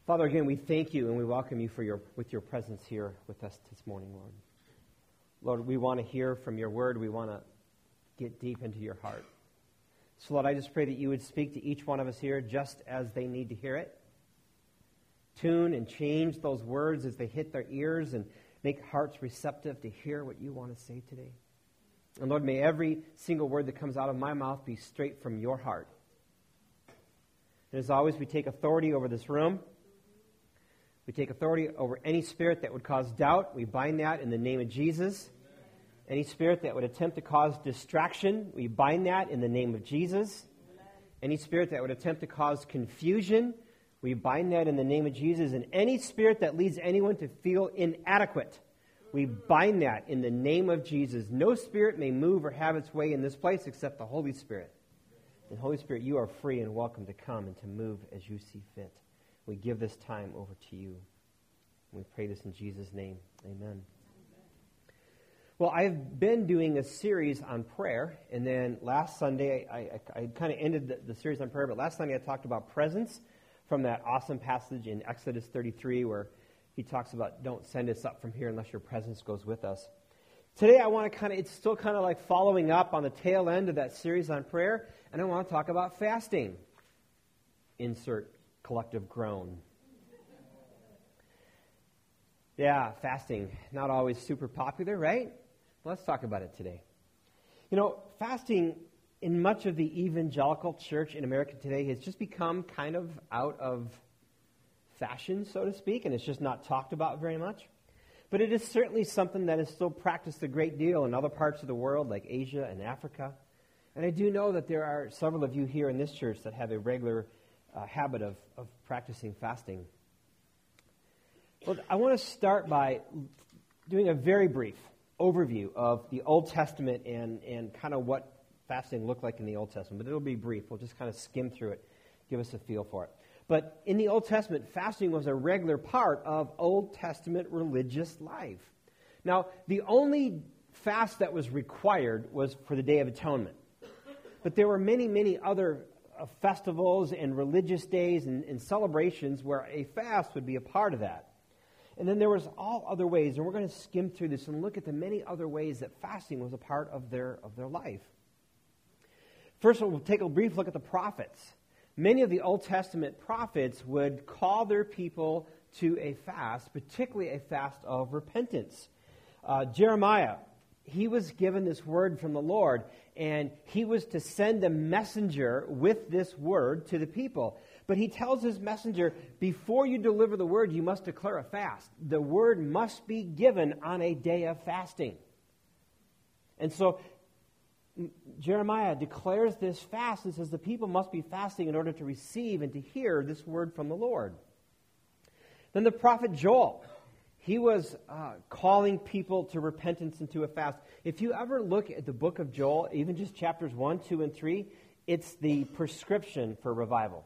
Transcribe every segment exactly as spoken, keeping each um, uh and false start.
Father, again, we thank you and we welcome you for your with your presence here with us this morning, Lord. Lord, we want to hear from your word. We want to get deep into your heart. So, Lord, I just pray that you would speak to each one of us here just as they need to hear it. Tune and change those words as they hit their ears and make hearts receptive to hear what you want to say today. And Lord, may every single word that comes out of my mouth be straight from your heart. And as always, we take authority over this room. We take authority over any spirit that would cause doubt. We bind that in the name of Jesus. Any spirit that would attempt to cause distraction, we bind that in the name of Jesus. Any spirit that would attempt to cause confusion, we bind that in the name of Jesus. And any spirit that leads anyone to feel inadequate, we bind that in the name of Jesus. No spirit may move or have its way in this place except the Holy Spirit. And Holy Spirit, you are free and welcome to come and to move as you see fit. We give this time over to you. We pray this in Jesus' name. Amen. Well, I've been doing a series on prayer, and then last Sunday, I, I, I kind of ended the, the series on prayer, but last Sunday I talked about presence from that awesome passage in Exodus thirty-three where he talks about don't send us up from here unless your presence goes with us. Today I want to kind of, it's still kind of like following up on the tail end of that series on prayer, and I want to talk about fasting. Insert collective groan. Yeah, fasting, not always super popular, right? Let's talk about it today. You know, fasting in much of the evangelical church in America today has just become kind of out of fashion, so to speak, and it's just not talked about very much. But it is certainly something that is still practiced a great deal in other parts of the world, like Asia and Africa. And I do know that there are several of you here in this church that have a regular uh, habit of, of practicing fasting. Well, I want to start by doing a very brief overview of the Old Testament and, and kind of what fasting looked like in the Old Testament. But it'll be brief. We'll just kind of skim through it, give us a feel for it. But in the Old Testament, fasting was a regular part of Old Testament religious life. Now, the only fast that was required was for the Day of Atonement. But there were many, many other uh, festivals and religious days and, and celebrations where a fast would be a part of that. And then there was all other ways, and we're going to skim through this and look at the many other ways that fasting was a part of their of their life. First, we'll take a brief look at the prophets. Many of the Old Testament prophets would call their people to a fast, particularly a fast of repentance. Uh, Jeremiah, he was given this word from the Lord, and he was to send a messenger with this word to the people. But he tells his messenger, before you deliver the word, you must declare a fast. The word must be given on a day of fasting. And so Jeremiah declares this fast and says the people must be fasting in order to receive and to hear this word from the Lord. Then the prophet Joel, he was uh, calling people to repentance and to a fast. If you ever look at the book of Joel, even just chapters one, two, and three, it's the prescription for revival.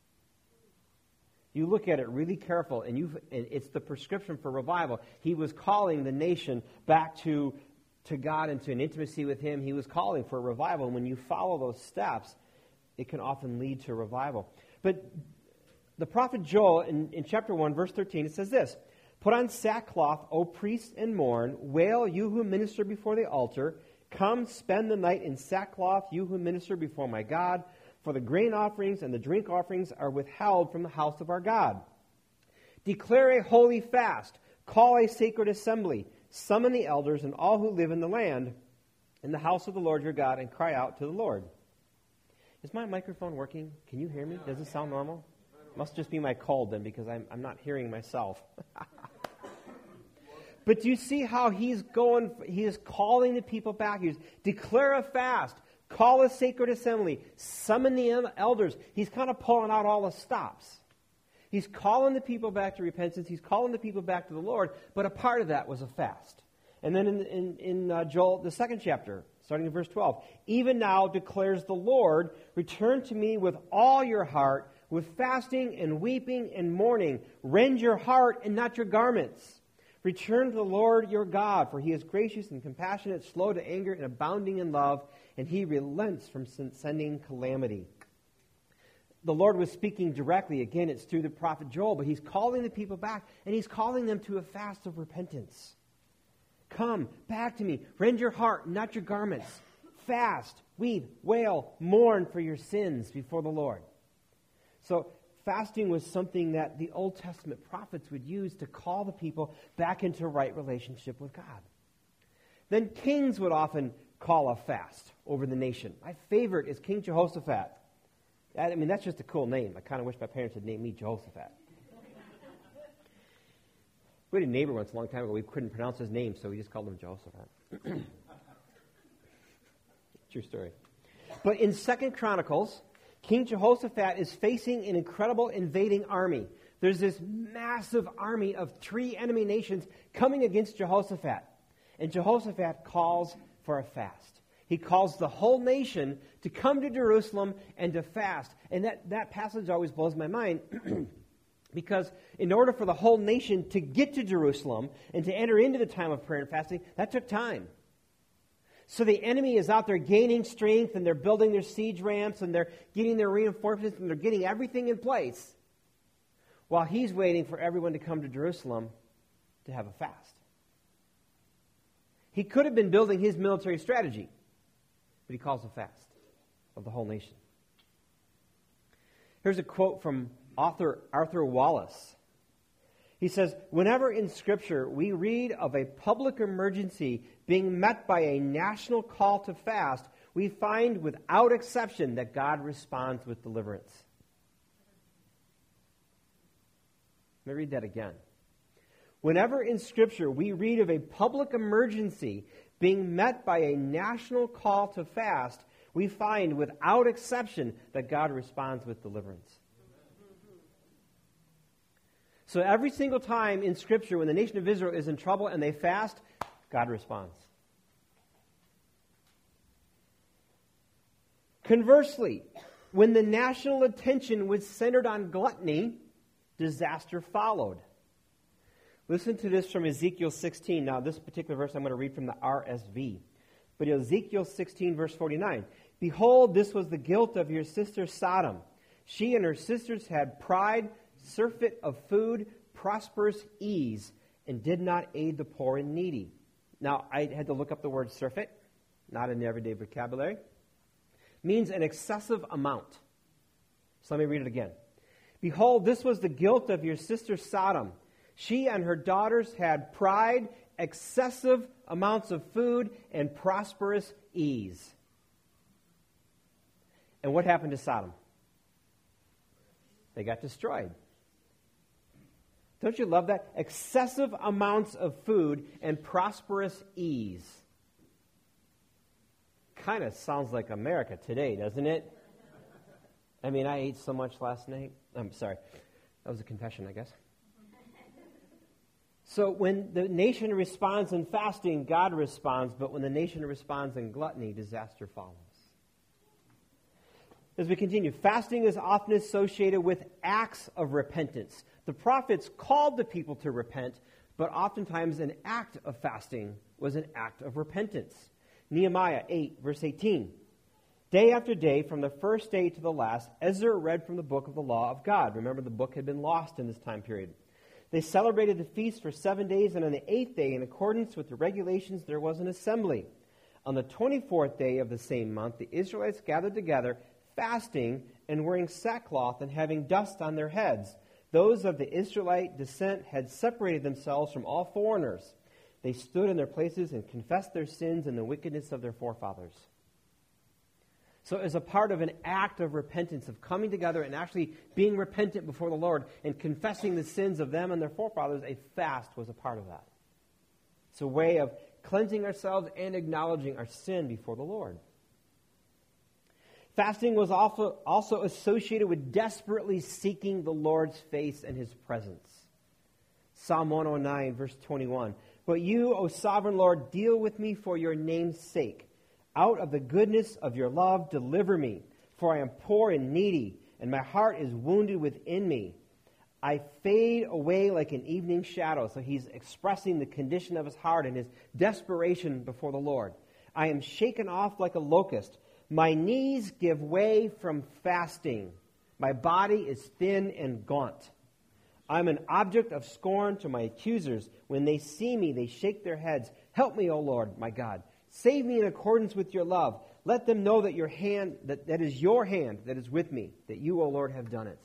You look at it really careful, and you it's the prescription for revival. He was calling the nation back to, to God and to an intimacy with Him. He was calling for revival, and when you follow those steps, it can often lead to revival. But the prophet Joel, in, in chapter one, verse thirteen, it says this, "Put on sackcloth, O priests, and mourn. Wail, you who minister before the altar. Come, spend the night in sackcloth, you who minister before my God. For the grain offerings and the drink offerings are withheld from the house of our God. Declare a holy fast. Call a sacred assembly. Summon the elders and all who live in the land in the house of the Lord your God, and cry out to the Lord." Is my microphone working? Can you hear me? Does it sound normal? Must just be my cold then, because I'm, I'm not hearing myself. But do you see how he's going? He is calling the people back. He's declare a fast. Call a sacred assembly. Summon the elders. He's kind of pulling out all the stops. He's calling the people back to repentance. He's calling the people back to the Lord. But a part of that was a fast. And then in, in, in uh, Joel, the second chapter, starting in verse twelve, "Even now declares the Lord, return to me with all your heart, with fasting and weeping and mourning. Rend your heart and not your garments. Return to the Lord your God, for He is gracious and compassionate, slow to anger and abounding in love, and He relents from sending calamity." the Lord was speaking directly. Again, it's through the prophet Joel, but he's calling the people back, and he's calling them to a fast of repentance. Come back to me. Rend your heart, not your garments. Fast, weep, wail, mourn for your sins before the Lord. So fasting was something that the Old Testament prophets would use to call the people back into a right relationship with God. Then kings would often call a fast over the nation. My favorite is King Jehoshaphat. I mean, that's just a cool name. I kind of wish my parents had named me Jehoshaphat. We had a neighbor once a long time ago. We couldn't pronounce his name, so we just called him Jehoshaphat. True story. But in Second Chronicles, King Jehoshaphat is facing an incredible invading army. There's this massive army of three enemy nations coming against Jehoshaphat. And Jehoshaphat calls for a fast. He calls the whole nation to come to Jerusalem and to fast. And that, that passage always blows my mind because in order for the whole nation to get to Jerusalem and to enter into the time of prayer and fasting, that took time. So the enemy is out there gaining strength, and they're building their siege ramps, and they're getting their reinforcements, and they're getting everything in place while he's waiting for everyone to come to Jerusalem to have a fast. He could have been building his military strategy, but he calls a fast of the whole nation. Here's a quote from author Arthur Wallace. He says, whenever in Scripture we read of a public emergency being met by a national call to fast, we find without exception that God responds with deliverance. Let me read that again. Whenever in Scripture we read of a public emergency being met by a national call to fast, we find without exception that God responds with deliverance. So every single time in Scripture when the nation of Israel is in trouble and they fast, God responds. Conversely, when the national attention was centered on gluttony, disaster followed. Listen to this from Ezekiel sixteen. Now, this particular verse I'm going to read from the R S V. But Ezekiel sixteen, verse forty-nine. Behold, this was the guilt of your sister Sodom. She and her sisters had pride, surfeit of food, prosperous ease, and did not aid the poor and needy. Now, I had to look up the word surfeit, not in the everyday vocabulary. It means an excessive amount. So let me read it again. Behold, this was the guilt of your sister Sodom. She and her daughters had pride, excessive amounts of food, and prosperous ease. And what happened to Sodom? They got destroyed. Don't you love that? Excessive amounts of food and prosperous ease. Kind of sounds like America today, doesn't it? I mean, I ate so much last night. I'm sorry. That was a confession, I guess. So when the nation responds in fasting, God responds. But when the nation responds in gluttony, disaster follows. As we continue, fasting is often associated with acts of repentance. The prophets called the people to repent, but oftentimes an act of fasting was an act of repentance. Nehemiah eight, verse eighteen. Day after day, from the first day to the last, Ezra read from the book of the law of God. Remember, the book had been lost in this time period. They celebrated the feast for seven days, and on the eighth day, in accordance with the regulations, there was an assembly. On the twenty-fourth day of the same month, the Israelites gathered together, fasting and wearing sackcloth and having dust on their heads. Those of the Israelite descent had separated themselves from all foreigners. They stood in their places and confessed their sins and the wickedness of their forefathers. So as a part of an act of repentance, of coming together and actually being repentant before the Lord and confessing the sins of them and their forefathers, a fast was a part of that. It's a way of cleansing ourselves and acknowledging our sin before the Lord. Fasting was also, also associated with desperately seeking the Lord's face and His presence. Psalm one oh nine, verse twenty-one. But you, O sovereign Lord, deal with me for your name's sake. Out of the goodness of your love, deliver me, for I am poor and needy, and my heart is wounded within me. I fade away like an evening shadow. So he's expressing the condition of his heart and his desperation before the Lord. I am shaken off like a locust. My knees give way from fasting. My body is thin and gaunt. I'm an object of scorn to my accusers. When they see me, they shake their heads. Help me, O Lord, my God. Save me in accordance with your love. Let them know that your hand, that, that is your hand that is with me, that you, O Lord, have done it.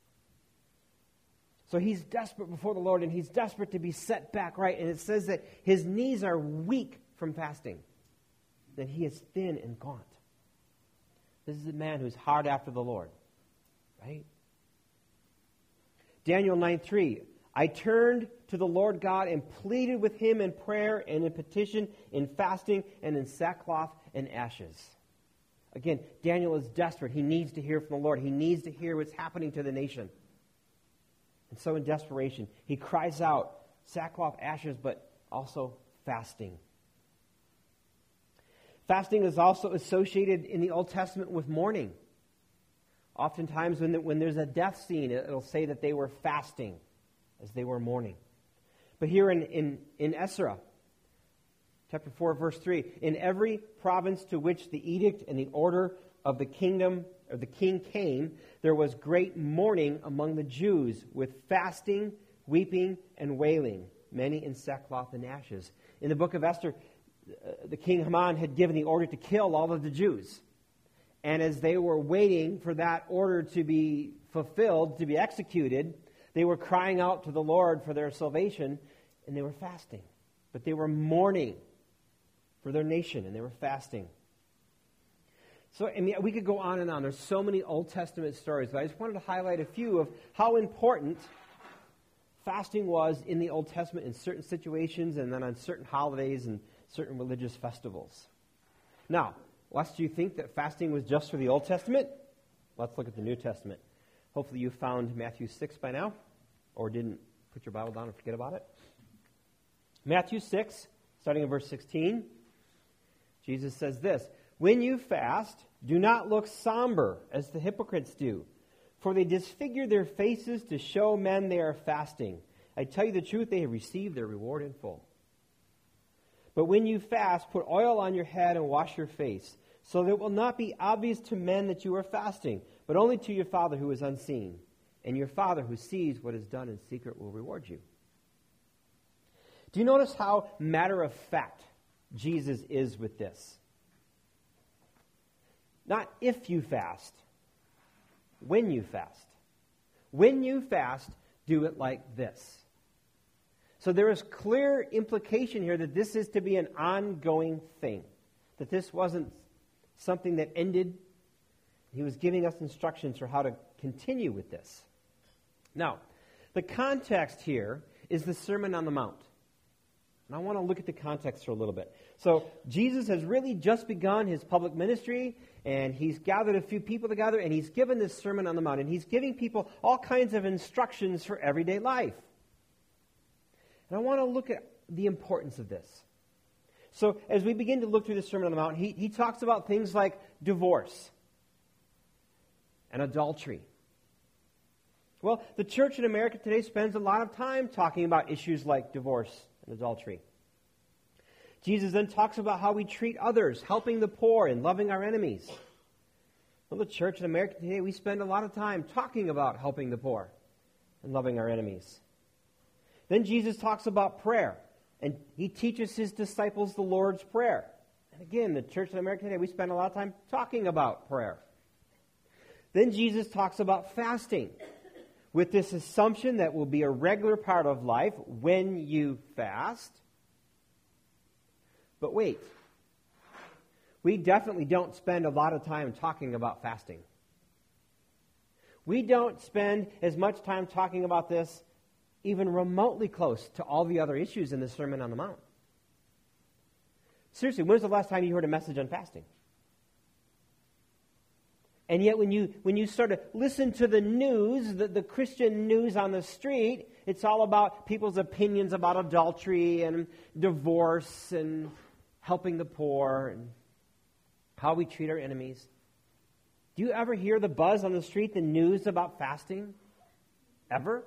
So he's desperate before the Lord, and he's desperate to be set back right. And it says that his knees are weak from fasting, that he is thin and gaunt. This is a man who's hard after the Lord, right? Daniel nine three, I turned to the Lord God and pleaded with him in prayer and in petition, in fasting, and in sackcloth and ashes. Again, Daniel is desperate. He needs to hear from the Lord. He needs to hear what's happening to the nation. And so in desperation, he cries out, sackcloth, ashes, but also fasting. Fasting is also associated in the Old Testament with mourning. Oftentimes when, the, when there's a death scene, it'll say that they were fasting as they were mourning. But here in, in, in Ezra, chapter four, verse three, in every province to which the edict and the order of the kingdom of the king came, there was great mourning among the Jews, with fasting, weeping, and wailing, many in sackcloth and ashes. In the book of Esther, uh, the king Haman had given the order to kill all of the Jews. And as they were waiting for that order to be fulfilled, to be executed, they were crying out to the Lord for their salvation, and they were fasting. But they were mourning for their nation, and they were fasting. So, I mean, we could go on and on. There's so many Old Testament stories, but I just wanted to highlight a few of how important fasting was in the Old Testament in certain situations and then on certain holidays and certain religious festivals. Now, lest you think that fasting was just for the Old Testament, let's look at the New Testament. Hopefully you found Matthew six by now, or didn't put your Bible down and forget about it. Matthew six, starting in verse sixteen, Jesus says this, when you fast, do not look somber as the hypocrites do, for they disfigure their faces to show men they are fasting. I tell you the truth, they have received their reward in full. But when you fast, put oil on your head and wash your face, so that it will not be obvious to men that you are fasting, but only to your Father who is unseen. And your Father who sees what is done in secret will reward you. Do you notice how matter-of-fact Jesus is with this? Not if you fast, when you fast. When you fast, do it like this. So there is clear implication here that this is to be an ongoing thing, that this wasn't something that ended. He was giving us instructions for how to continue with this. Now, the context here is the Sermon on the Mount. And I want to look at the context for a little bit. So Jesus has really just begun his public ministry, and he's gathered a few people together, and he's given this Sermon on the Mount, and he's giving people all kinds of instructions for everyday life. And I want to look at the importance of this. So as we begin to look through the Sermon on the Mount, he, he talks about things like divorce and adultery. Well, the church in America today spends a lot of time talking about issues like divorce and adultery. Jesus then talks about how we treat others, helping the poor and loving our enemies. Well, the church in America today, we spend a lot of time talking about helping the poor and loving our enemies. Then Jesus talks about prayer, and he teaches his disciples the Lord's Prayer. And again, the church in America today, we spend a lot of time talking about prayer. Then Jesus talks about fasting, with this assumption that will be a regular part of life when you fast. But wait, we definitely don't spend a lot of time talking about fasting. We don't spend as much time talking about this even remotely close to all the other issues in the Sermon on the Mount. Seriously, when's the last time you heard a message on fasting? And yet when you when you sort of listen to the news, the, the Christian news on the street, it's all about people's opinions about adultery and divorce and helping the poor and how we treat our enemies. Do you ever hear the buzz on the street, the news about fasting? Ever?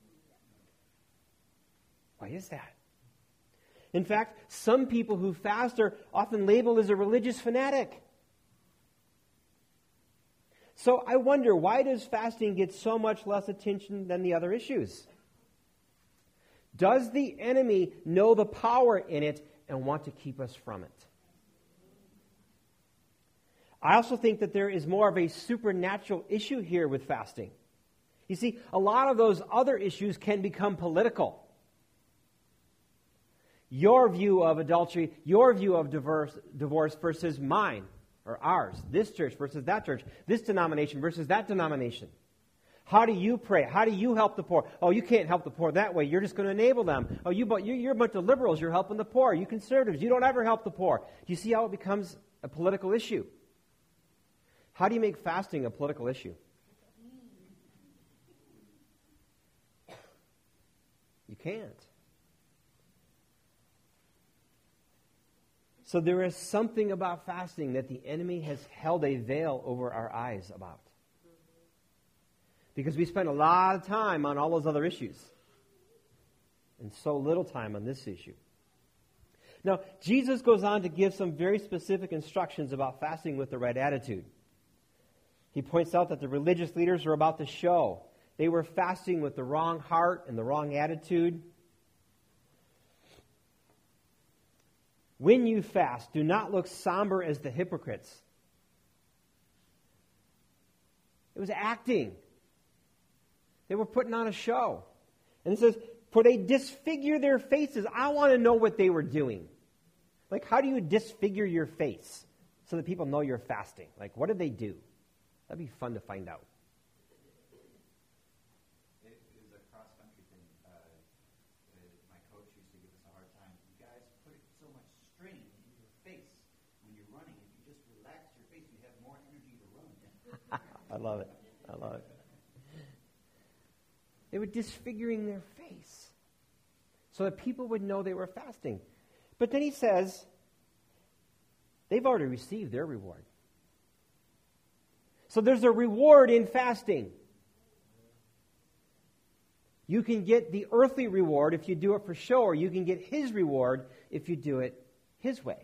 Why is that? In fact, some people who fast are often labeled as a religious fanatic. So I wonder, why does fasting get so much less attention than the other issues? Does the enemy know the power in it and want to keep us from it? I also think that there is more of a supernatural issue here with fasting. You see, a lot of those other issues can become political. Your view of adultery, your view of divorce, divorce versus mine or ours, this church versus that church, this denomination versus that denomination. How do you pray? How do you help the poor? Oh, you can't help the poor that way. You're just going to enable them. Oh, you, you're a bunch of liberals. You're helping the poor. You conservatives, you don't ever help the poor. Do you see how it becomes a political issue? How do you make fasting a political issue? You can't. So there is something about fasting that the enemy has held a veil over our eyes about. Because we spend a lot of time on all those other issues and so little time on this issue. Now, Jesus goes on to give some very specific instructions about fasting with the right attitude. He points out that the religious leaders were about to show. They were fasting with the wrong heart and the wrong attitude. When you fast, do not look somber as the hypocrites. It was acting. They were putting on a show. And it says, for they disfigure their faces. I want to know what they were doing. Like, how do you disfigure your face so that people know you're fasting? Like, what did they do? That'd be fun to find out. It, it was a cross-country thing. Uh, uh, my coach used to give us a hard time. You guys put so much strain in your face when you're running. If you just relax your face, you have more energy to run. I love it. I love it. They were disfiguring their face so that people would know they were fasting. But then he says, they've already received their reward. So there's a reward in fasting. You can get the earthly reward if you do it for show, or you can get his reward if you do it his way.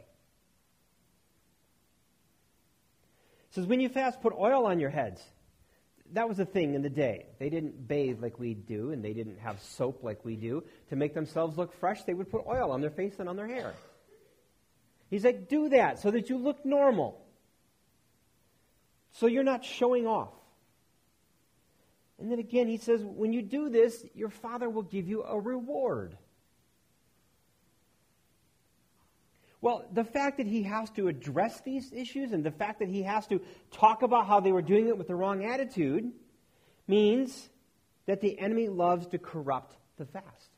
It says, when you fast, put oil on your heads. That was a thing in the day. They didn't bathe like we do, and they didn't have soap like we do. To make themselves look fresh, they would put oil on their face and on their hair. He's like, do that so that you look normal. So you're not showing off. And then again, he says, when you do this, your Father will give you a reward. Well, the fact that he has to address these issues and the fact that he has to talk about how they were doing it with the wrong attitude means that the enemy loves to corrupt the fast.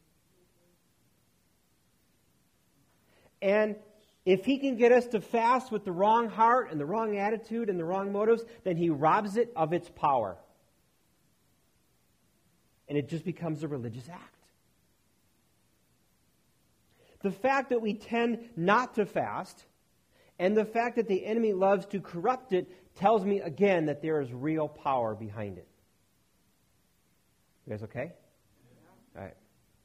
And if he can get us to fast with the wrong heart and the wrong attitude and the wrong motives, then he robs it of its power. And it just becomes a religious act. The fact that we tend not to fast and the fact that the enemy loves to corrupt it tells me again that there is real power behind it. You guys okay? All right.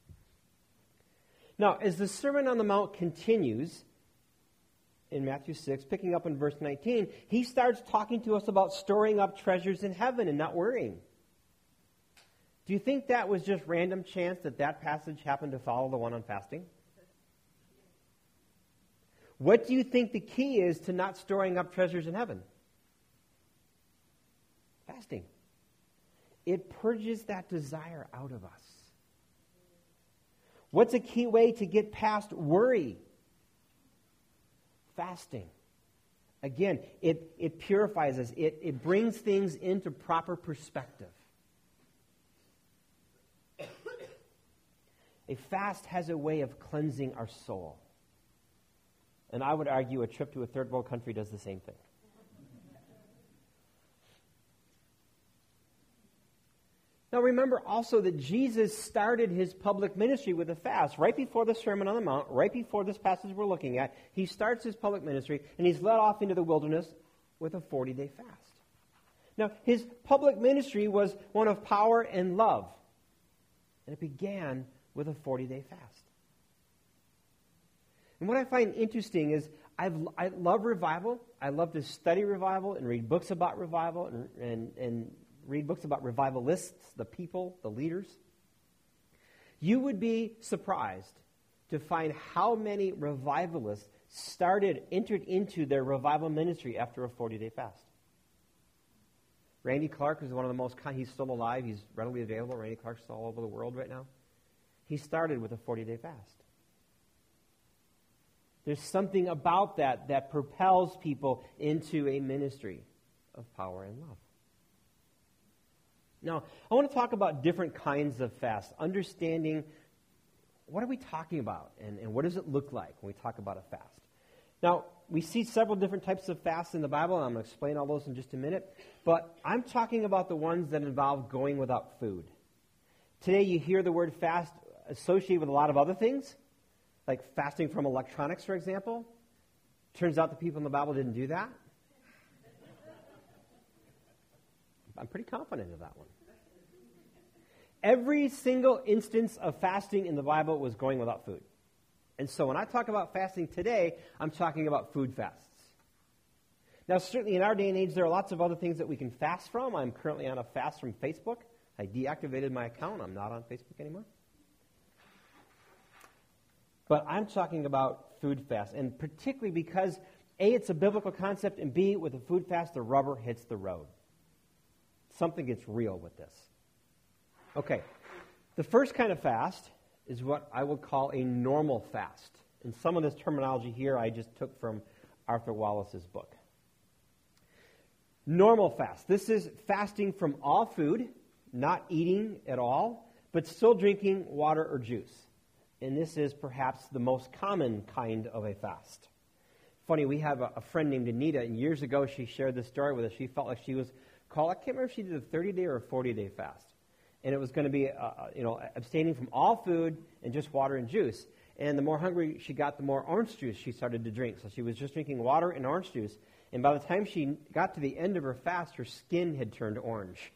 Now, as the Sermon on the Mount continues in Matthew six, picking up in verse nineteen, he starts talking to us about storing up treasures in heaven and not worrying. Do you think that was just random chance that that passage happened to follow the one on fasting? What do you think the key is to not storing up treasures in heaven? Fasting. It purges that desire out of us. What's a key way to get past worry? Fasting. Again, it, it purifies us. It, it brings things into proper perspective. A fast has a way of cleansing our soul. And I would argue a trip to a third world country does the same thing. Now remember also that Jesus started his public ministry with a fast. Right before the Sermon on the Mount, right before this passage we're looking at, he starts his public ministry and he's led off into the wilderness with a forty-day fast. Now his public ministry was one of power and love. And it began with a forty-day fast. And what I find interesting is I've, I love revival. I love to study revival and read books about revival and, and, and read books about revivalists, the people, the leaders. You would be surprised to find how many revivalists started, entered into their revival ministry after a forty-day fast. Randy Clark is one of the most, he's still alive, he's readily available. Randy Clark's all over the world right now. He started with a forty-day fast. There's something about that that propels people into a ministry of power and love. Now, I want to talk about different kinds of fast, understanding what are we talking about and, and what does it look like when we talk about a fast. Now, we see several different types of fasts in the Bible, and I'm going to explain all those in just a minute, but I'm talking about the ones that involve going without food. Today, you hear the word fast associated with a lot of other things, like fasting from electronics, for example. Turns out the people in the Bible didn't do that. I'm pretty confident of that one. Every single instance of fasting in the Bible was going without food. And so when I talk about fasting today, I'm talking about food fasts. Now, certainly in our day and age, there are lots of other things that we can fast from. I'm currently on a fast from Facebook. I deactivated my account. I'm not on Facebook anymore. But I'm talking about food fast, and particularly because, A, it's a biblical concept, and B, with a food fast, the rubber hits the road. Something gets real with this. Okay, the first kind of fast is what I would call a normal fast. And some of this terminology here I just took from Arthur Wallace's book. Normal fast. This is fasting from all food, not eating at all, but still drinking water or juice. And this is perhaps the most common kind of a fast. Funny, we have a, a friend named Anita, and years ago she shared this story with us. She felt like she was called, I can't remember if she did a thirty-day or a forty-day fast. And it was going to be, uh, you know, abstaining from all food and just water and juice. And the more hungry she got, the more orange juice she started to drink. So she was just drinking water and orange juice. And by the time she got to the end of her fast, her skin had turned orange.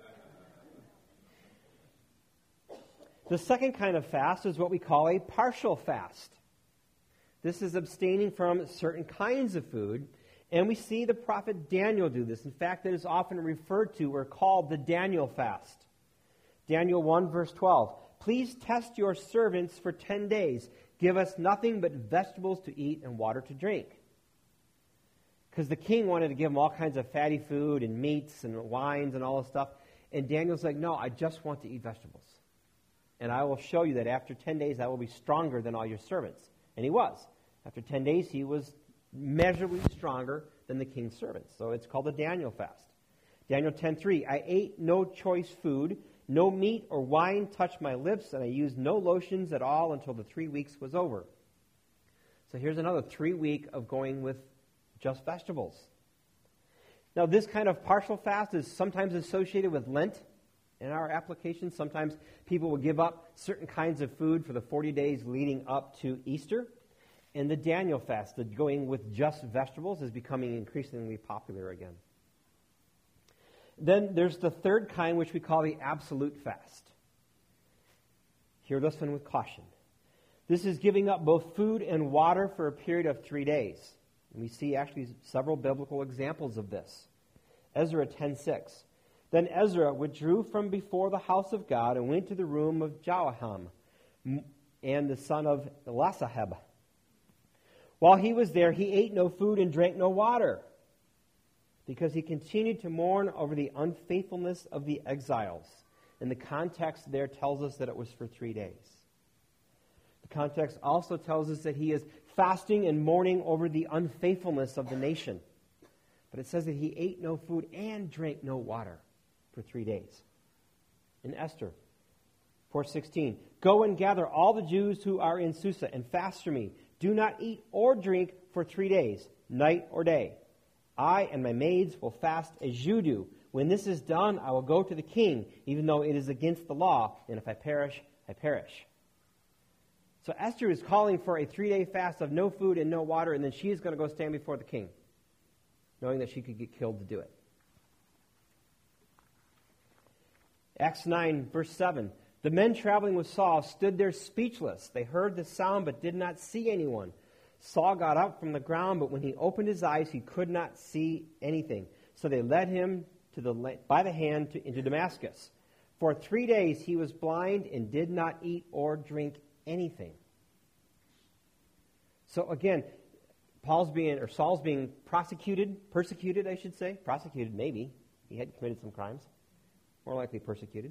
The second kind of fast is what we call a partial fast. This is abstaining from certain kinds of food. And we see the prophet Daniel do this. In fact, it is often referred to or called the Daniel fast. Daniel one, verse twelve. Please test your servants for ten days. Give us nothing but vegetables to eat and water to drink. Because the king wanted to give him all kinds of fatty food and meats and wines and all this stuff. And Daniel's like, no, I just want to eat vegetables. And I will show you that after ten days I will be stronger than all your servants. And he was. After ten days he was measurably stronger than the king's servants. So it's called the Daniel fast. Daniel ten three. I ate no choice food. No meat or wine touched my lips, and I used no lotions at all until the three weeks was over. So here's another three week of going with just vegetables. Now, this kind of partial fast is sometimes associated with Lent in our application. Sometimes people will give up certain kinds of food for the forty days leading up to Easter. And the Daniel fast, the going with just vegetables, is becoming increasingly popular again. Then there's the third kind, which we call the absolute fast. Hear this one with caution. This is giving up both food and water for a period of three days. And we see actually several biblical examples of this. Ezra ten six. Then Ezra withdrew from before the house of God and went to the room of Joaham and the son of Elasahab. While he was there, he ate no food and drank no water, because he continued to mourn over the unfaithfulness of the exiles. And the context there tells us that it was for three days. The context also tells us that he is fasting and mourning over the unfaithfulness of the nation. But it says that he ate no food and drank no water for three days. In Esther four sixteen, go and gather all the Jews who are in Susa and fast for me. Do not eat or drink for three days, night or day. I and my maids will fast as you do. When this is done, I will go to the king, even though it is against the law, and if I perish, I perish. So Esther is calling for a three-day fast of no food and no water, and then she is going to go stand before the king, knowing that she could get killed to do it. Acts nine, verse seven. The men traveling with Saul stood there speechless. They heard the sound but did not see anyone. Saul got up from the ground, but when he opened his eyes, he could not see anything. So they led him to the by the hand to, into Damascus. For three days he was blind and did not eat or drink anything. So again, Paul's being, or Saul's being prosecuted, persecuted, I should say. Prosecuted, maybe. He had committed some crimes. More likely persecuted.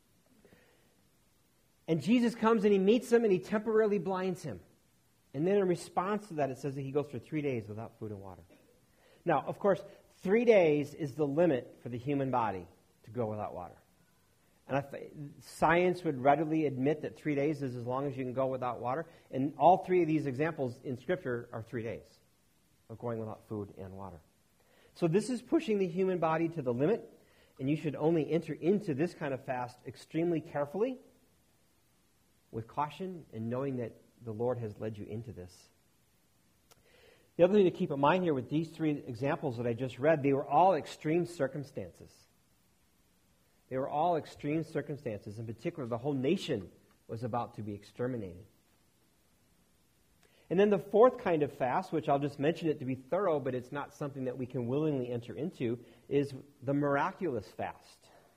And Jesus comes and he meets him and he temporarily blinds him. And then in response to that, it says that he goes for three days without food and water. Now, of course, three days is the limit for the human body to go without water. And I, science would readily admit that three days is as long as you can go without water. And all three of these examples in Scripture are three days of going without food and water. So this is pushing the human body to the limit, and you should only enter into this kind of fast extremely carefully, with caution, and knowing that the Lord has led you into this. The other thing to keep in mind here with these three examples that I just read, they were all extreme circumstances. They were all extreme circumstances. In particular, the whole nation was about to be exterminated. And then the fourth kind of fast, which I'll just mention it to be thorough, but it's not something that we can willingly enter into, is the miraculous fast.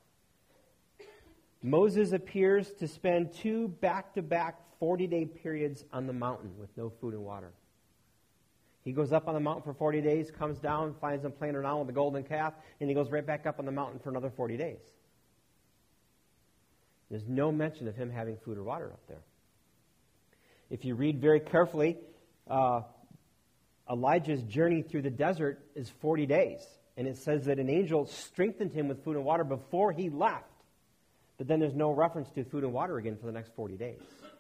Moses appears to spend two back-to-back forty-day periods on the mountain with no food and water. He goes up on the mountain for forty days, comes down, finds them playing around with the golden calf, and he goes right back up on the mountain for another forty days. There's no mention of him having food or water up there. If you read very carefully, uh, Elijah's journey through the desert is forty days. And it says that an angel strengthened him with food and water before he left. But then there's no reference to food and water again for the next forty days.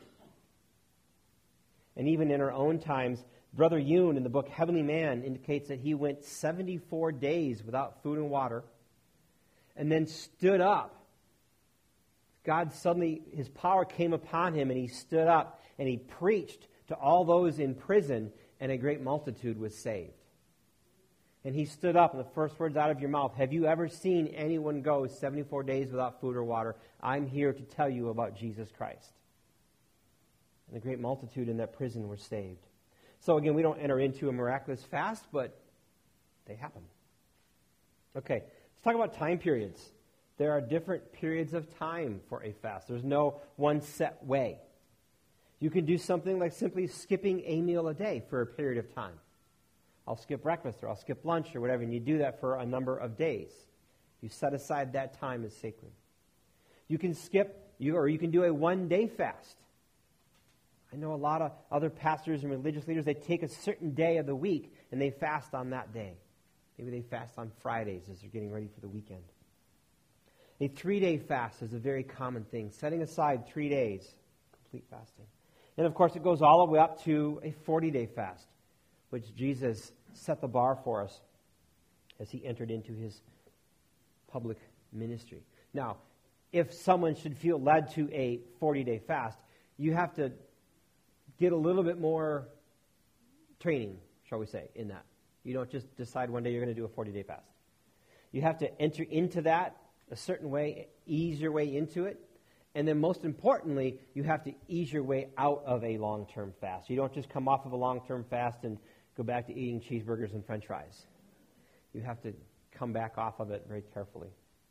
And even in our own times, Brother Yoon in the book Heavenly Man indicates that he went seventy-four days without food and water and then stood up. God suddenly, his power came upon him and he stood up and he preached to all those in prison, and a great multitude was saved. And he stood up, and the first words out of your mouth, have you ever seen anyone go seventy-four days without food or water? I'm here to tell you about Jesus Christ. And the great multitude in that prison were saved. So again, we don't enter into a miraculous fast, but they happen. Okay, let's talk about time periods. There are different periods of time for a fast. There's no one set way. You can do something like simply skipping a meal a day for a period of time. I'll skip breakfast or I'll skip lunch or whatever, and you do that for a number of days. You set aside that time as sacred. You can skip, you or you can do a one-day fast. I know a lot of other pastors and religious leaders, they take a certain day of the week and they fast on that day. Maybe they fast on Fridays as they're getting ready for the weekend. A three-day fast is a very common thing, setting aside three days, complete fasting. And of course, it goes all the way up to a forty-day fast, which Jesus set the bar for us as he entered into his public ministry. Now, if someone should feel led to a forty-day fast, you have to get a little bit more training, shall we say, in that. You don't just decide one day you're going to do a forty-day fast. You have to enter into that a certain way, ease your way into it. And then most importantly, you have to ease your way out of a long-term fast. You don't just come off of a long-term fast and go back to eating cheeseburgers and french fries. You have to come back off of it very carefully.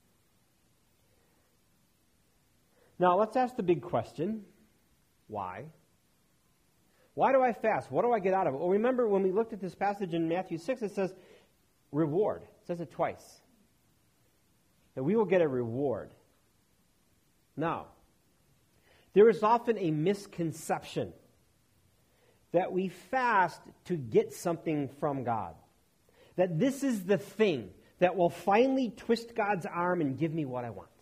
Now, let's ask the big question. Why? Why do I fast? What do I get out of it? Well, remember when we looked at this passage in Matthew six, it says reward. It says it twice. That we will get a reward. Now, there is often a misconception that we fast to get something from God. That this is the thing that will finally twist God's arm and give me what I want.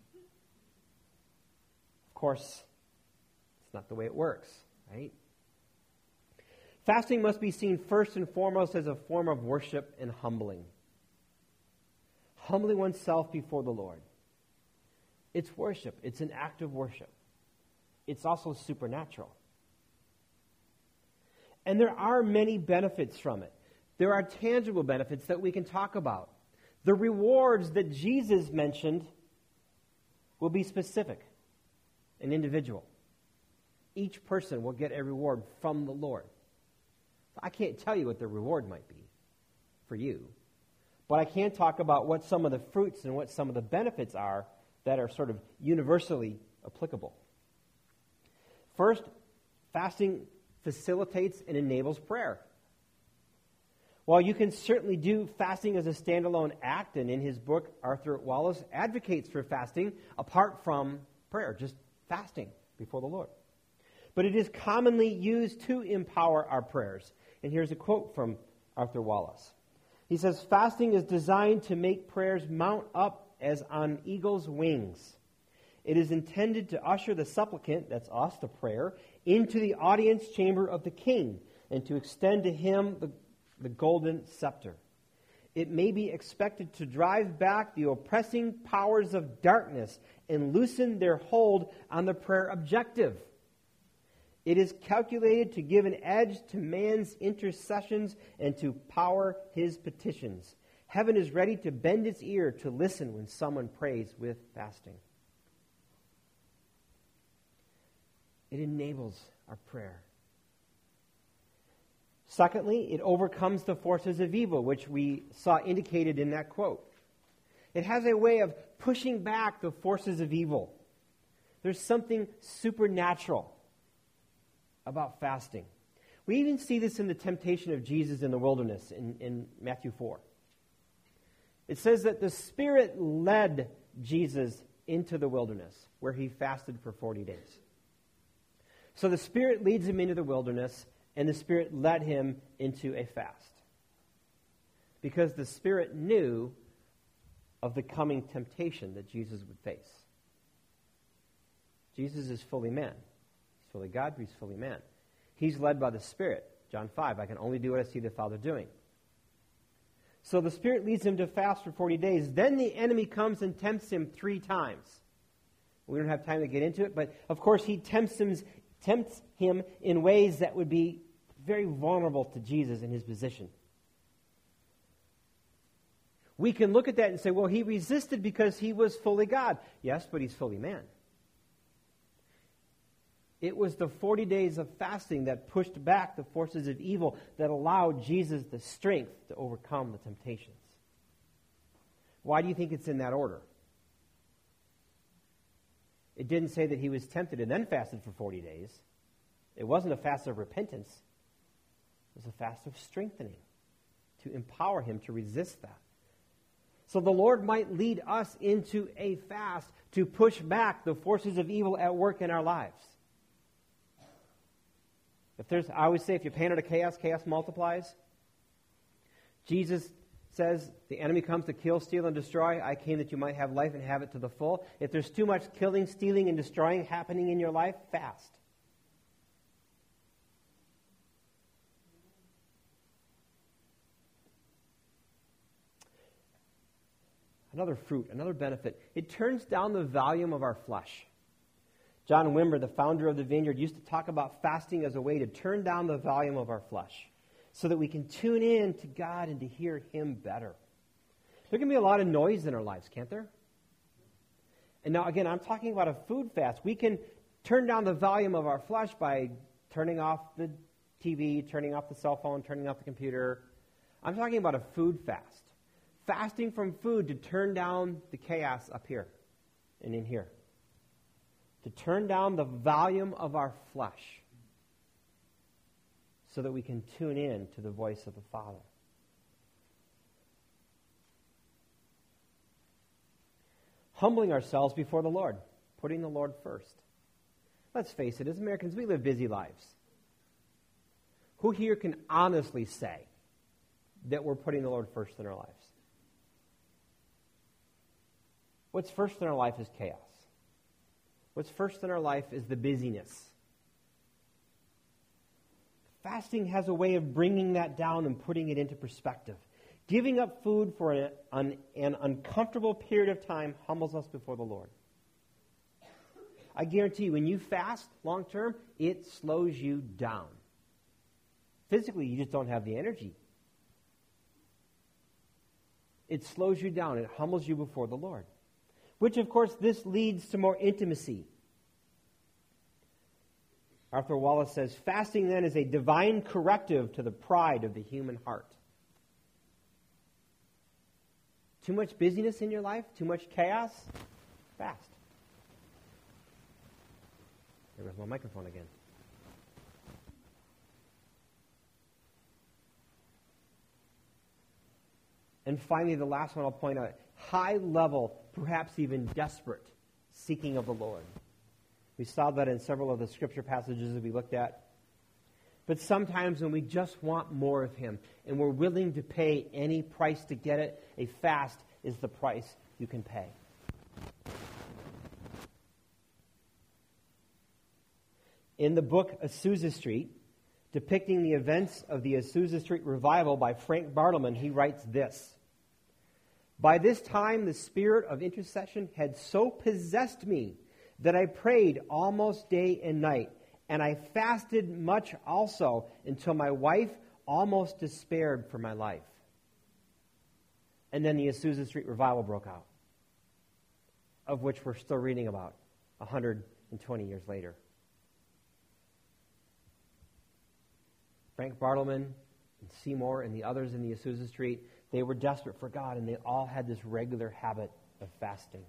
Of course, it's not the way it works, right? Fasting must be seen first and foremost as a form of worship and humbling. Humbling oneself before the Lord. It's worship. It's an act of worship. It's also supernatural. And there are many benefits from it. There are tangible benefits that we can talk about. The rewards that Jesus mentioned will be specific and individual. Each person will get a reward from the Lord. I can't tell you what the reward might be for you, but I can talk about what some of the fruits and what some of the benefits are that are sort of universally applicable. First, fasting facilitates and enables prayer. While you can certainly do fasting as a standalone act, and in his book, Arthur Wallace advocates for fasting apart from prayer, just fasting before the Lord. But it is commonly used to empower our prayers. And here's a quote from Arthur Wallace. He says, "Fasting is designed to make prayers mount up as on eagle's wings. It is intended to usher the supplicant," that's us, the prayer, "into the audience chamber of the king and to extend to him the, the golden scepter. It may be expected to drive back the oppressing powers of darkness and loosen their hold on the prayer objective. It is calculated to give an edge to man's intercessions and to power his petitions. Heaven is ready to bend its ear to listen when someone prays with fasting." It enables our prayer. Secondly, it overcomes the forces of evil, which we saw indicated in that quote. It has a way of pushing back the forces of evil. There's something supernatural about fasting. We even see this in the temptation of Jesus in the wilderness in, in Matthew four. It says that the Spirit led Jesus into the wilderness, where he fasted for forty days. So the Spirit leads him into the wilderness, and the Spirit led him into a fast. Because the Spirit knew of the coming temptation that Jesus would face. Jesus is fully man. He's fully God, but he's fully man. He's led by the Spirit. John five, I can only do what I see the Father doing. So the Spirit leads him to fast for forty days. Then the enemy comes and tempts him three times. We don't have time to get into it, but of course he tempts him, tempts him in ways that would be very vulnerable to Jesus in his position. We can look at that and say, well, he resisted because he was fully God. Yes, but he's fully man. It was the forty days of fasting that pushed back the forces of evil that allowed Jesus the strength to overcome the temptations. Why do you think it's in that order? It didn't say that he was tempted and then fasted for forty days. It wasn't a fast of repentance. It was a fast of strengthening to empower him to resist that. So the Lord might lead us into a fast to push back the forces of evil at work in our lives. If there's, I always say, if you're paying out of chaos, chaos multiplies. Jesus says, the enemy comes to kill, steal, and destroy. I came that you might have life and have it to the full. If there's too much killing, stealing, and destroying happening in your life, fast. Another fruit, another benefit. It turns down the volume of our flesh. John Wimber, the founder of the Vineyard, used to talk about fasting as a way to turn down the volume of our flesh so that we can tune in to God and to hear him better. There can be a lot of noise in our lives, can't there? And now, again, I'm talking about a food fast. We can turn down the volume of our flesh by turning off the T V, turning off the cell phone, turning off the computer. I'm talking about a food fast. Fasting from food to turn down the chaos up here and in here. To turn down the volume of our flesh so that we can tune in to the voice of the Father. Humbling ourselves before the Lord, putting the Lord first. Let's face it, as Americans, we live busy lives. Who here can honestly say that we're putting the Lord first in our lives? What's first in our life is chaos. What's first in our life is the busyness. Fasting has a way of bringing that down and putting it into perspective. Giving up food for an, an, an uncomfortable period of time humbles us before the Lord. I guarantee you, when you fast long term, it slows you down. Physically, you just don't have the energy. It slows you down. It humbles you before the Lord. Which, of course, this leads to more intimacy. Arthur Wallace says, fasting then is a divine corrective to the pride of the human heart. Too much busyness in your life? Too much chaos? Fast. There goes my microphone again. And finally, the last one I'll point out, high level, perhaps even desperate, seeking of the Lord. We saw that in several of the scripture passages that we looked at. But sometimes when we just want more of Him and we're willing to pay any price to get it, a fast is the price you can pay. In the book Azusa Street, depicting the events of the Azusa Street revival by Frank Bartleman, he writes this. By this time, the spirit of intercession had so possessed me that I prayed almost day and night, and I fasted much also until my wife almost despaired for my life. And then the Azusa Street revival broke out, of which we're still reading about one hundred twenty years later. Frank Bartleman and Seymour and the others in the Azusa Street, they were desperate for God, and they all had this regular habit of fasting.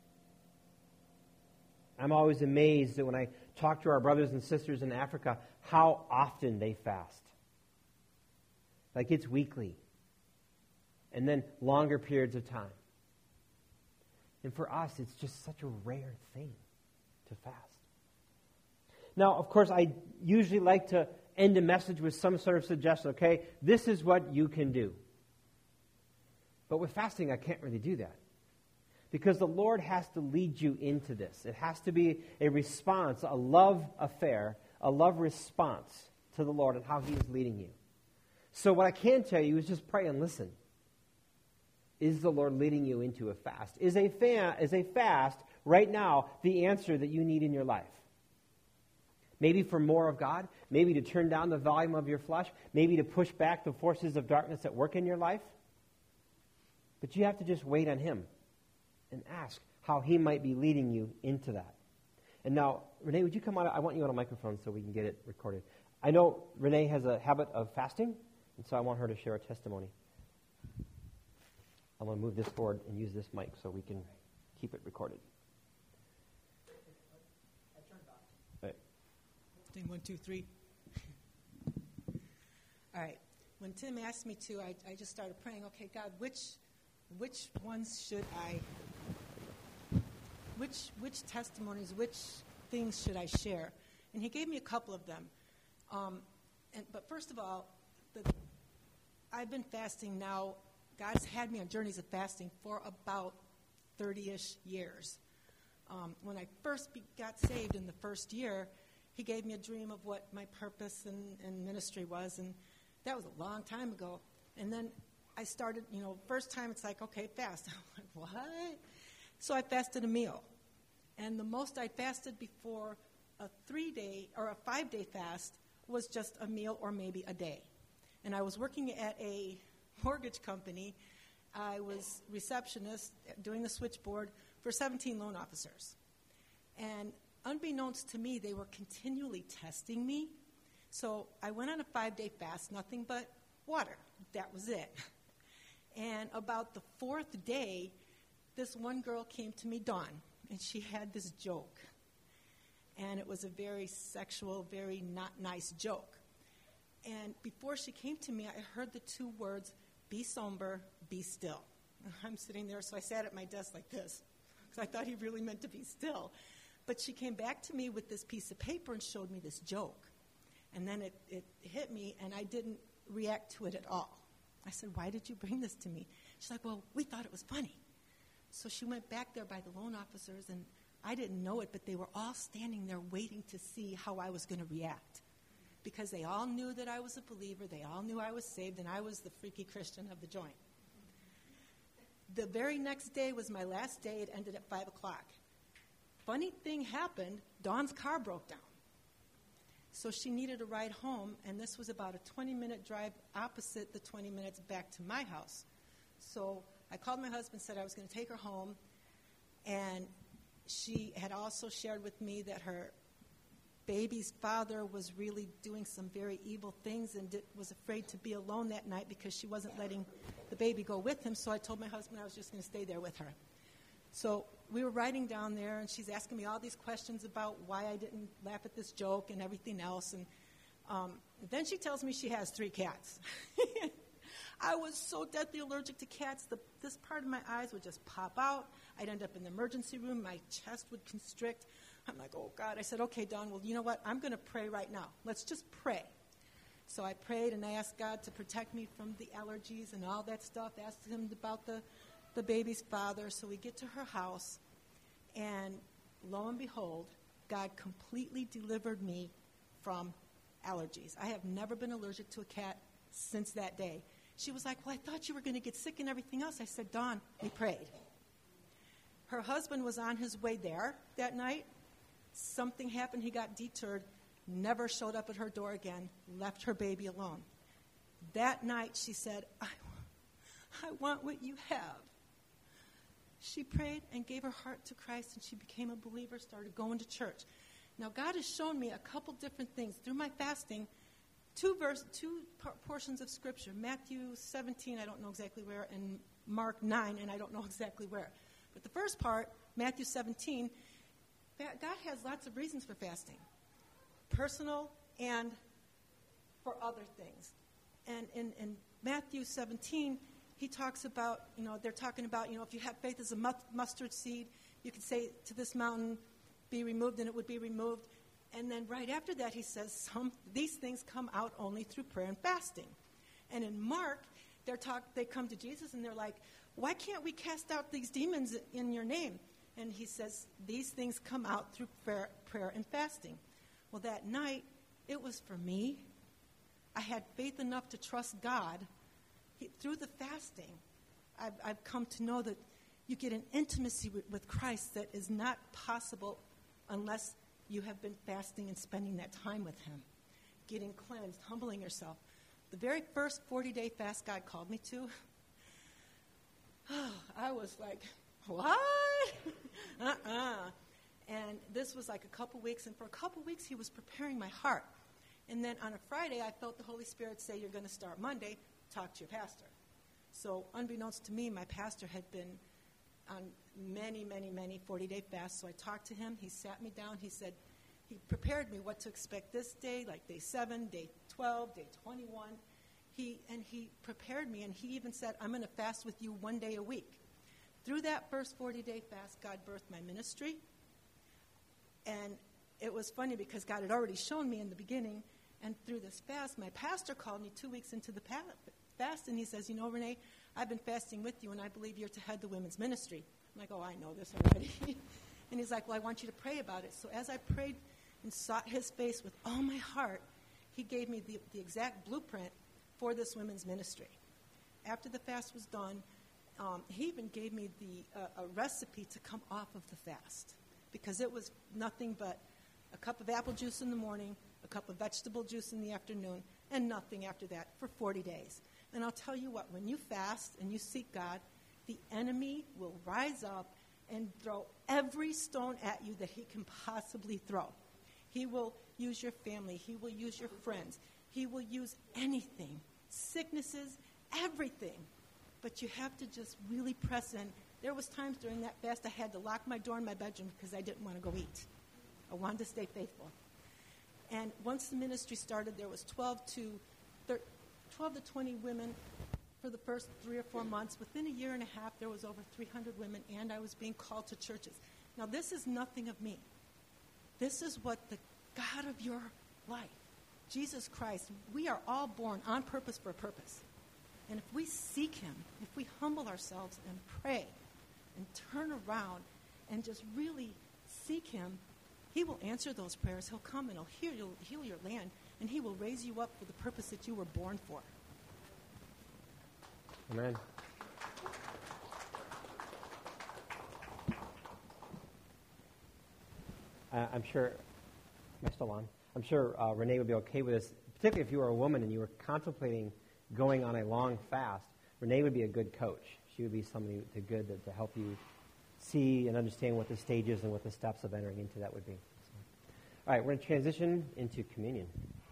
I'm always amazed that when I talk to our brothers and sisters in Africa, how often they fast. Like it's weekly. And then longer periods of time. And for us, it's just such a rare thing to fast. Now, of course, I usually like to end a message with some sort of suggestion, okay? This is what you can do. But with fasting, I can't really do that. Because the Lord has to lead you into this. It has to be a response, a love affair, a love response to the Lord and how He is leading you. So what I can tell you is just pray and listen. Is the Lord leading you into a fast? Is a, fa- is a fast right now the answer that you need in your life? Maybe for more of God, maybe to turn down the volume of your flesh, maybe to push back the forces of darkness at work in your life. But you have to just wait on Him and ask how He might be leading you into that. And now, Renee, would you come on? I want you on a microphone so we can get it recorded. I know Renee has a habit of fasting, and so I want her to share a testimony. I'm going to move this forward and use this mic so we can keep it recorded. Right. Thing one, two, three. All right. When Tim asked me to, I, I just started praying, okay, God, which which ones should I, which which testimonies, which things should I share? And He gave me a couple of them. Um, and, but first of all, the, I've been fasting now. God's had me on journeys of fasting for about thirty-ish years. Um, when I first be, got saved in the first year, He gave me a dream of what my purpose and, and ministry was, and that was a long time ago. And then I started, you know, first time it's like, okay, fast. I'm like, what? So I fasted a meal. And the most I fasted before a three-day or a five-day fast was just a meal or maybe a day. And I was working at a mortgage company. I was receptionist doing the switchboard for seventeen loan officers. And unbeknownst to me, they were continually testing me. So I went on a five-day fast, nothing but water. That was it. And about the fourth day, this one girl came to me, Dawn, and she had this joke. And it was a very sexual, very not nice joke. And before she came to me, I heard the two words, be somber, be still. And I'm sitting there, so I sat at my desk like this, because I thought he really meant to be still. But she came back to me with this piece of paper and showed me this joke. And then it, it hit me, and I didn't react to it at all. I said, why did you bring this to me? She's like, well, we thought it was funny. So she went back there by the loan officers, and I didn't know it, but they were all standing there waiting to see how I was going to react. Because they all knew that I was a believer, they all knew I was saved, and I was the freaky Christian of the joint. The very next day was my last day. It ended at five o'clock. Funny thing happened, Dawn's car broke down. So she needed a ride home, and this was about a twenty-minute drive opposite the twenty minutes back to my house. So I called my husband, said I was going to take her home, and she had also shared with me that her baby's father was really doing some very evil things and did, was afraid to be alone that night because she wasn't letting the baby go with him. So I told my husband I was just going to stay there with her. So we were riding down there, and she's asking me all these questions about why I didn't laugh at this joke and everything else. And um, then she tells me she has three cats. I was so deathly allergic to cats, the, this part of my eyes would just pop out. I'd end up in the emergency room. My chest would constrict. I'm like, oh, God. I said, okay, Dawn, well, you know what? I'm going to pray right now. Let's just pray. So I prayed, and I asked God to protect me from the allergies and all that stuff, asked him about the, the baby's father. So we get to her house, and lo and behold, God completely delivered me from allergies. I have never been allergic to a cat since that day. She was like, well, I thought you were going to get sick and everything else. I said, Dawn, we prayed. Her husband was on his way there that night. Something happened. He got deterred, never showed up at her door again, left her baby alone. That night, she said, I, I want what you have. She prayed and gave her heart to Christ, and she became a believer, started going to church. Now, God has shown me a couple different things through my fasting. Two verse, two por- portions of Scripture, Matthew seventeen, I don't know exactly where, and Mark nine, and I don't know exactly where. But the first part, Matthew seventeen, God has lots of reasons for fasting, personal and for other things. And in, in Matthew seventeen, he talks about, you know, they're talking about, you know, if you have faith as a mustard seed, you could say to this mountain, be removed, and it would be removed. And then right after that, he says, some these things come out only through prayer and fasting. And in Mark, they're talk, they come to Jesus, and they're like, why can't we cast out these demons in your name? And he says, these things come out through prayer, prayer and fasting. Well, that night, it was for me. I had faith enough to trust God. He, through the fasting, I've, I've come to know that you get an intimacy with, with Christ that is not possible unless you have been fasting and spending that time with him, getting cleansed, humbling yourself. The very first forty-day fast God called me to, oh, I was like, what? uh-uh. And this was like a couple weeks, and for a couple weeks he was preparing my heart. And then on a Friday, I felt the Holy Spirit say, you're going to start Monday, talk to your pastor. So unbeknownst to me, my pastor had been on many, many, many forty-day fasts. So I talked to him. He sat me down. He said, he prepared me what to expect this day, like day seven, day twelve, day twenty-one. He and he prepared me, and he even said, I'm going to fast with you one day a week. Through that first forty-day fast, God birthed my ministry. And it was funny because God had already shown me in the beginning, and through this fast, my pastor called me two weeks into the fast, and he says, you know, Renee, I've been fasting with you, and I believe you're to head the women's ministry. I'm like, oh, I know this already. And he's like, well, I want you to pray about it. So as I prayed and sought his face with all my heart, he gave me the, the exact blueprint for this women's ministry. After the fast was done, um, he even gave me the uh, a recipe to come off of the fast, because it was nothing but a cup of apple juice in the morning, a cup of vegetable juice in the afternoon, and nothing after that for forty days. And I'll tell you what, when you fast and you seek God, the enemy will rise up and throw every stone at you that he can possibly throw. He will use your family. He will use your friends. He will use anything, sicknesses, everything. But you have to just really press in. There was times during that fast I had to lock my door in my bedroom because I didn't want to go eat. I wanted to stay faithful. And once the ministry started, there was twelve to twenty women for the first three or four months. Within a year and a half, there was over three hundred women, and I was being called to churches. Now, this is nothing of me. This is what the God of your life, Jesus Christ, we are all born on purpose for a purpose. And if we seek him, if we humble ourselves and pray and turn around and just really seek him, he will answer those prayers. He'll come and he'll heal, heal your land, and he will raise you up for the purpose that you were born for. Amen. Uh, I'm sure, am I still on? I'm sure uh, Renee would be okay with this, particularly if you were a woman and you were contemplating going on a long fast. Renee would be a good coach. She would be somebody to good to, to help you see and understand what the stages and what the steps of entering into that would be. So. All right, we're going to transition into communion.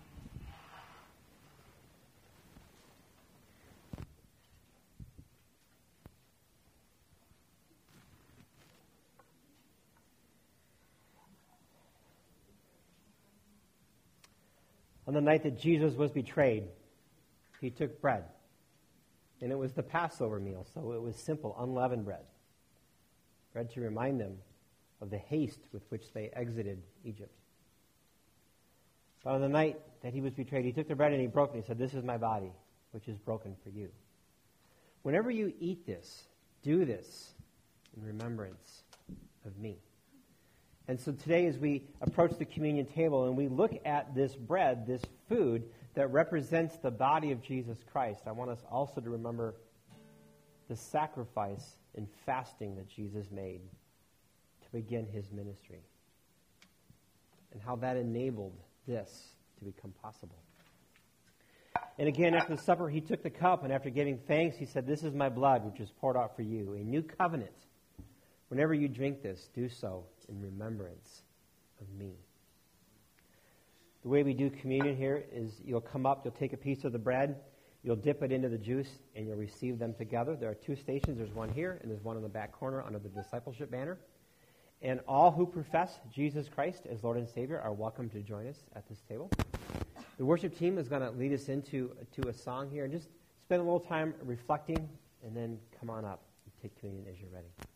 On the night that Jesus was betrayed, he took bread. And it was the Passover meal, so it was simple, unleavened bread. Bread to remind them of the haste with which they exited Egypt. But on the night that he was betrayed, he took the bread and he broke it. He said, "This is my body, which is broken for you. Whenever you eat this, do this in remembrance of me." And so today, as we approach the communion table and we look at this bread, this food that represents the body of Jesus Christ, I want us also to remember the sacrifice and fasting that Jesus made to begin his ministry and how that enabled this to become possible. And again, after the supper, he took the cup, and after giving thanks, he said, "This is my blood, which is poured out for you, a new covenant. Whenever you drink this, do so in remembrance of me." The way we do communion here is you'll come up, you'll take a piece of the bread, you'll dip it into the juice, and you'll receive them together. There are two stations. There's one here, and there's one in the back corner under the discipleship banner. And all who profess Jesus Christ as Lord and Savior are welcome to join us at this table. The worship team is going to lead us into to a song here, and just spend a little time reflecting, and then come on up and take communion as you're ready.